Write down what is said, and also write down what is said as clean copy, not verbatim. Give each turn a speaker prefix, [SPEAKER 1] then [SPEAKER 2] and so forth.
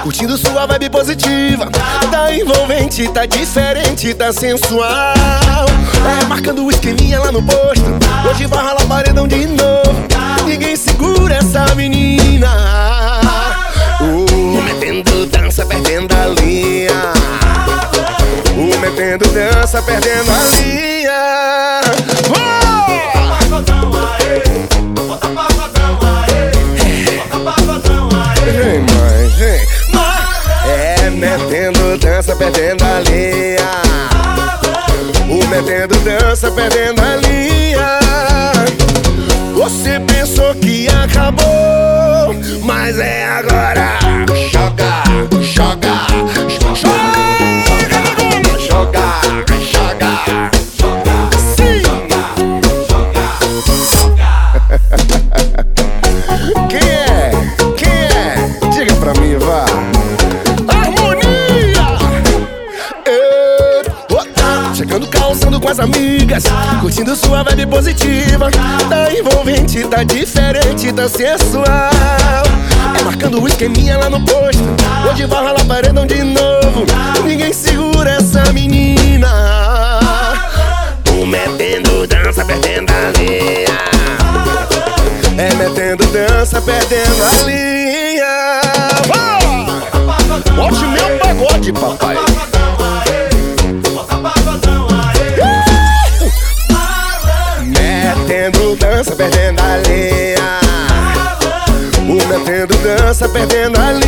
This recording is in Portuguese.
[SPEAKER 1] curtindo sua vibe positiva. Tá envolvente, tá diferente, tá sensual. Marcando o esqueminha lá no posto. Hoje vai rolar paredão de novo. Ninguém segura essa menina. Metendo dança, perdendo a linha. Metendo dança, perdendo a linha.
[SPEAKER 2] Bota pagodão aí, bota pagodão aí.
[SPEAKER 1] Vem mais, vem. Metendo dança, perdendo a linha. Metendo dança, perdendo a linha. Você pensou que acabou, mas é agora. Joga, joga, joga, joga, joga, joga, sim. Quem é? Quem é? Diga pra mim, vá. Chegando, calçando com as amigas, curtindo sua vibe positiva. Tá envolvente, tá diferente, tá sensual. Marcando o esqueminha lá no posto. Hoje vai rolar paredão de novo. Ninguém segura essa menina. Metendo dança, perdendo a linha. Metendo dança, perdendo a linha. Bote meu pagode, papai. Metendo dança, perdendo a linha. Metendo dança, perdendo a linha.